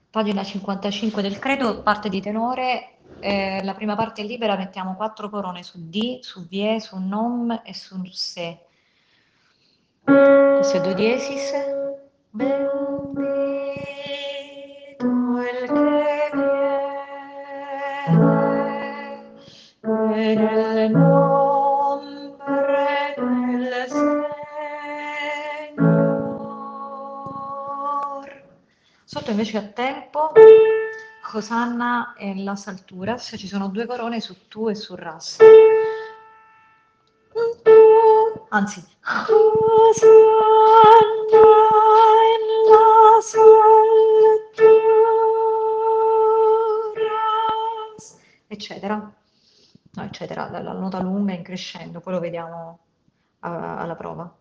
Pagina 55 del credo, parte di tenore, la prima parte è libera, mettiamo quattro corone su D, su vie, su nom e su se. Questo è do diesis. Bendito il che viene nel nombre del Signor. Sotto invece a tempo, Hosanna e Las Alturas, ci sono due corone su Tu e su Ras. Anzi, Hosanna en las alturas, eccetera. No, eccetera, la nota lunga in crescendo, poi lo vediamo alla prova.